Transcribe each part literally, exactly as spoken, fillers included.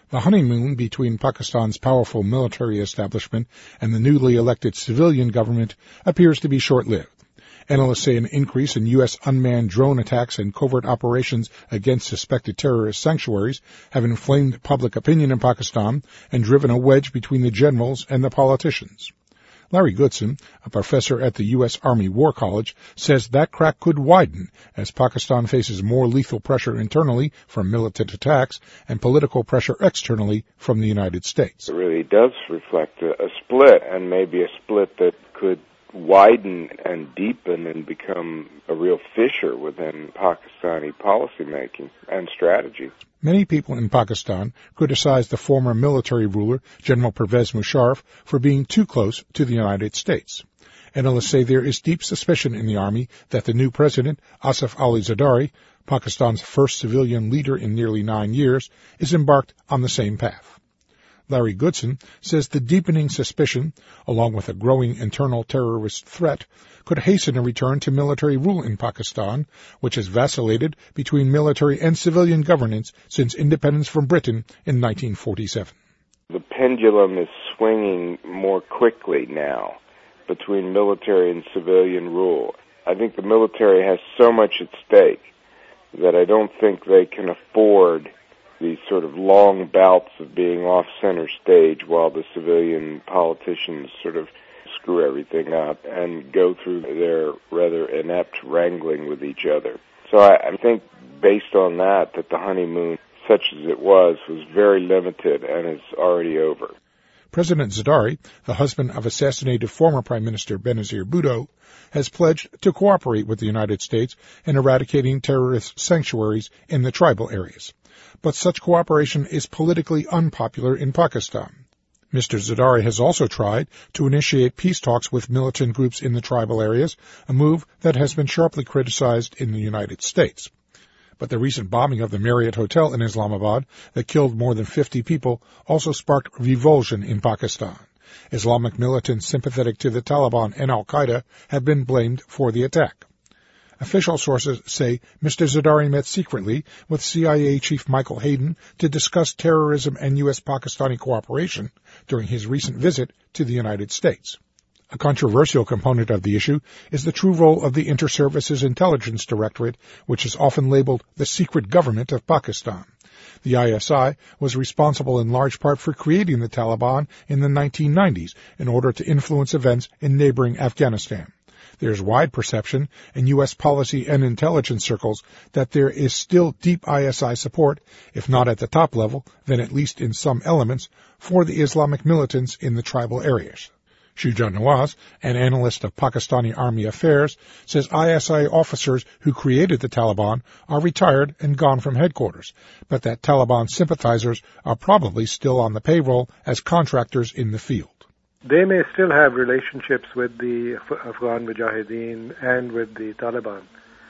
The honeymoon between Pakistan's powerful military establishment and the newly elected civilian government appears to be short-lived. Analysts say an increase in U S unmanned drone attacks and covert operations against suspected terrorist sanctuaries have inflamed public opinion in Pakistan and driven a wedge between the generals and the politicians. Larry Goodson, a professor at the U S Army War College, says that crack could widen as Pakistan faces more lethal pressure internally from militant attacks and political pressure externally from the United States. It really does reflect a, a split, and maybe a split that could widen and deepen and become a real fissure within Pakistani policymaking and strategy. Many people in Pakistan criticized the former military ruler, General Pervez Musharraf, for being too close to the United States. Analysts say there is deep suspicion in the army that the new president, Asif Ali Zardari, Pakistan's first civilian leader in nearly nine years, is embarked on the same path. Larry Goodson says the deepening suspicion, along with a growing internal terrorist threat, could hasten a return to military rule in Pakistan, which has vacillated between military and civilian governance since independence from Britain in nineteen forty-seven. The pendulum is swinging more quickly now between military and civilian rule. I think the military has so much at stake that I don't think they can afford these sort of long bouts of being off center stage while the civilian politicians sort of screw everything up and go through their rather inept wrangling with each other. So I, I think based on that, that the honeymoon, such as it was, was very limited and is already over. President Zardari, the husband of assassinated former Prime Minister Benazir Bhutto, has pledged to cooperate with the United States in eradicating terrorist sanctuaries in the tribal areas. But such cooperation is politically unpopular in Pakistan. Mister Zardari has also tried to initiate peace talks with militant groups in the tribal areas, a move that has been sharply criticized in the United States. But the recent bombing of the Marriott Hotel in Islamabad that killed more than fifty people also sparked revulsion in Pakistan. Islamic militants sympathetic to the Taliban and Al-Qaeda have been blamed for the attack. Official sources say Mister Zardari met secretly with C I A Chief Michael Hayden to discuss terrorism and U S-Pakistani cooperation during his recent visit to the United States. A controversial component of the issue is the true role of the Inter-Services Intelligence Directorate, which is often labeled the secret government of Pakistan. The I S I was responsible in large part for creating the Taliban in the nineteen nineties in order to influence events in neighboring Afghanistan. There's wide perception in U S policy and intelligence circles that there is still deep I S I support, if not at the top level, then at least in some elements, for the Islamic militants in the tribal areas. Shuja Nawaz, an analyst of Pakistani Army affairs, says I S I officers who created the Taliban are retired and gone from headquarters, but that Taliban sympathizers are probably still on the payroll as contractors in the field. They may still have relationships with the Afghan Mujahideen and with the Taliban.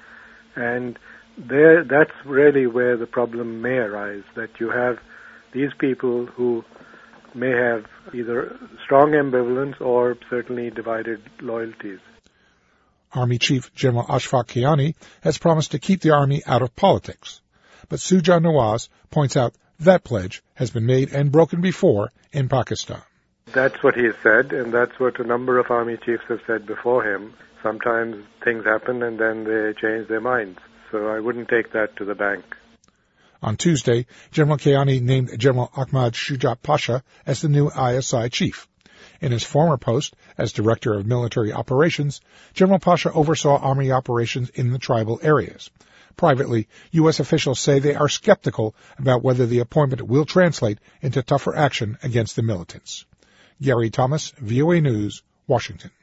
And there, that's really where the problem may arise, that you have these people who may have either strong ambivalence or certainly divided loyalties. Army Chief General Ashfaq Kiani has promised to keep the Army out of politics. But Shuja Nawaz points out that pledge has been made and broken before in Pakistan. That's what he has said, and that's what a number of army chiefs have said before him. Sometimes things happen and then they change their minds. So I wouldn't take that to the bank. On Tuesday, General Kiani named General Ahmad Shuja Pasha as the new I S I chief. In his former post as Director of Military Operations, General Pasha oversaw Army operations in the tribal areas. Privately, U S officials say they are skeptical about whether the appointment will translate into tougher action against the militants. Gary Thomas, V O A News, Washington.